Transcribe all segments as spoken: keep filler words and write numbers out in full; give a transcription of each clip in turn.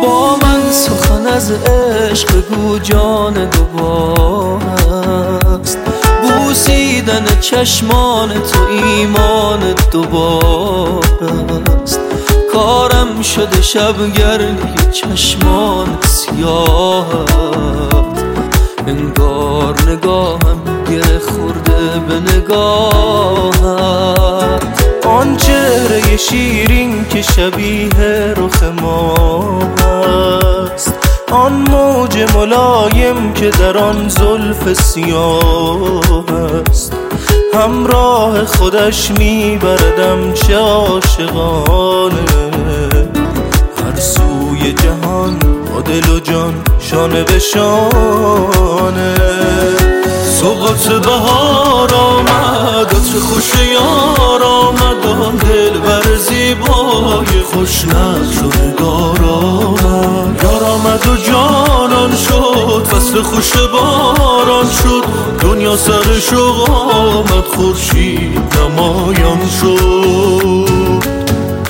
با من سخن از عشق بگو جان دوباره است، بوسیدن چشمان تو ایمان دوباره است. کارم شده شبگردی چشمان سیاهت، انگار نگاهم گره خورده به نگاهت. آن چهره شیرین که شبیه رخ ماست، آن موج ملایم که در آن زلف سیاه است. همراه خودش میبردم چه عاشقانه، هر سوی جهان با دل و جان شانه به شانه. سوقات بهار آمد، عطر خوش یار آمد، آن دل بر زیبای خوش نقش و نگار آمد. یار آمد و جانان شد، فصل خوش باران شد، دنیا سر شوق آمد، خورشید نمایان شد.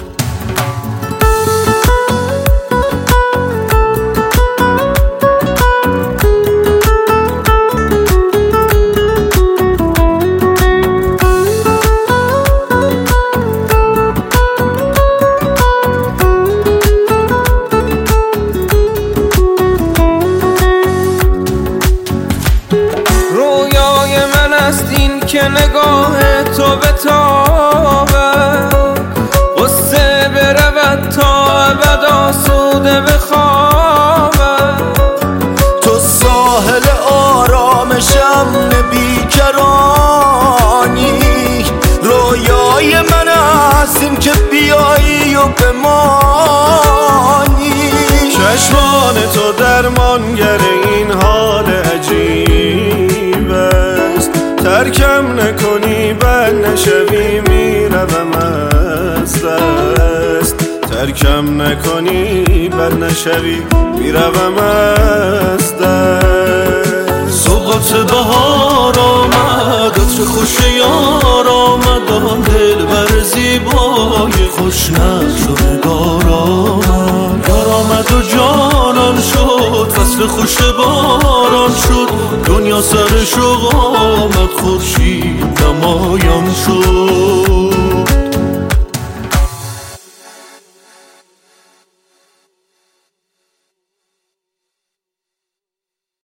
که نگاه تو به تابه، قصه برود تا ابد آسوده بخوابه. تو ساحل آرامشم بیکرانی، رویای من هستیم که بیایی و بمانی. چشمان تو درمانگر این حال عجیب است، ترکم نکنی بر نشوی میروم از دست. ترکم نکنی بر نشوی میروم از دست. سوقات بهار آمد، عطر خوش یار آمد، آن دل بر زیبای خوش نقش و نگار آمد. یار آمد و جانان شد، فصل خوش باران شد، دنیا سر شوق آمد، خورشید نمایان شد.